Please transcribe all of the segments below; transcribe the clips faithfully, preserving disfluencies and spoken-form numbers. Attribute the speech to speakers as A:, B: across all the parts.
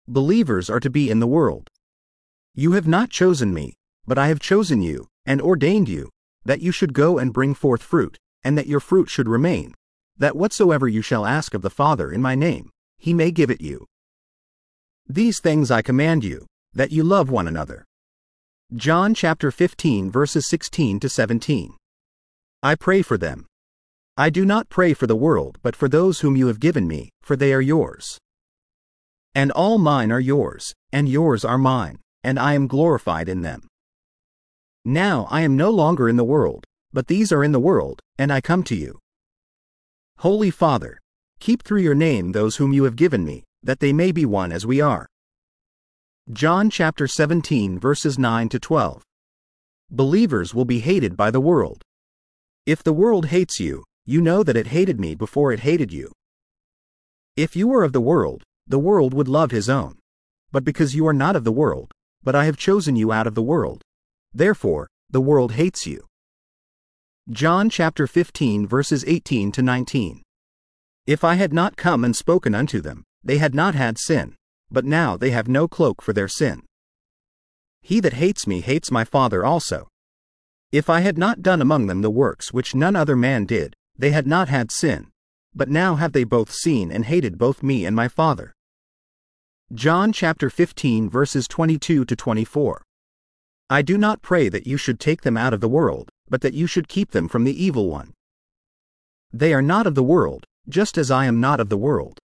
A: Believers are to be in the world. You have not chosen me, but I have chosen you, and ordained you, that you should go and bring forth fruit, and that your fruit should remain, that whatsoever you shall ask of the Father in my name, he may give it you. These things I command you, that you love one another. John chapter fifteen verses sixteen to seventeen. I pray for them. I do not pray for the world but for those whom you have given me, for they are yours. And all mine are yours, and yours are mine, and I am glorified in them. Now I am no longer in the world, but these are in the world, and I come to you. Holy Father, keep through your name those whom you have given me, that they may be one as we are. John chapter seventeen verses nine to twelve. Believers will be hated by the world. If the world hates you, you know that it hated me before it hated you. If you were of the world, the world would love his own. But because you are not of the world, but I have chosen you out of the world, therefore the world hates you. John chapter fifteen verses eighteen to nineteen. If I had not come and spoken unto them, they had not had sin, but now they have no cloak for their sin. He that hates me hates my Father also. If I had not done among them the works which none other man did, they had not had sin, but now have they both seen and hated both me and my Father. John chapter fifteen verses twenty-two to twenty-four. I do not pray that you should take them out of the world, but that you should keep them from the evil one. They are not of the world, just as I am not of the world.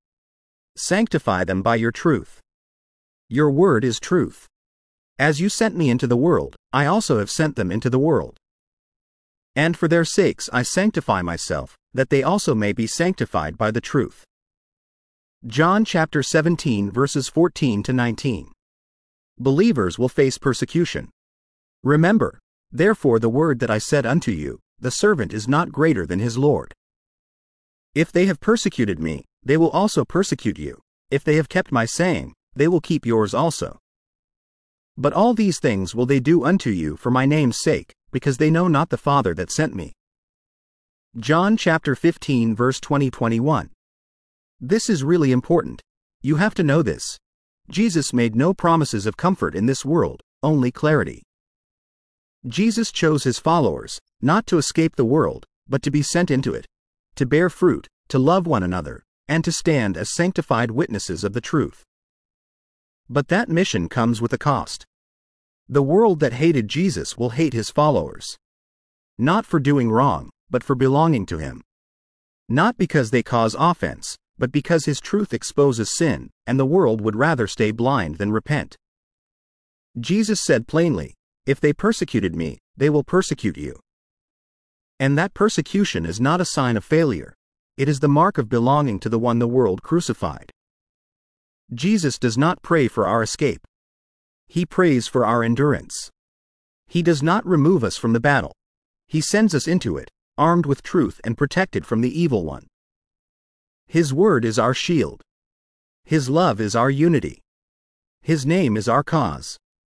A: Sanctify them by your truth. Your word is truth. As you sent me into the world, I also have sent them into the world. And for their sakes I sanctify myself, that they also may be sanctified by the truth. John chapter seventeen verses fourteen to nineteen. Believers will face persecution. Remember, therefore, the word that I said unto you, the servant is not greater than his Lord. If they have persecuted me, they will also persecute you. If they have kept my saying, they will keep yours also. But all these things will they do unto you for my name's sake, because they know not the Father that sent me. John chapter fifteen verse twenty to twenty-one. This is really important. You have to know this. Jesus made no promises of comfort in this world, only clarity. Jesus chose his followers, not to escape the world, but to be sent into it, to bear fruit, to love one another, and to stand as sanctified witnesses of the truth. But that mission comes with a cost. The world that hated Jesus will hate his followers. Not for doing wrong, but for belonging to him. Not because they cause offense, but because his truth exposes sin, and the world would rather stay blind than repent. Jesus said plainly, if they persecuted me, they will persecute you. And that persecution is not a sign of failure. It is the mark of belonging to the one the world crucified. Jesus does not pray for our escape. He prays for our endurance. He does not remove us from the battle. He sends us into it, armed with truth and protected from the evil one. His word is our shield. His love is our unity. His name is our cause.